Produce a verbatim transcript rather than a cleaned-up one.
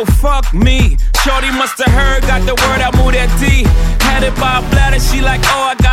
oh fuck me. Shorty must have heard, got the word, I moved that D. Had it by a bladder, she like, oh I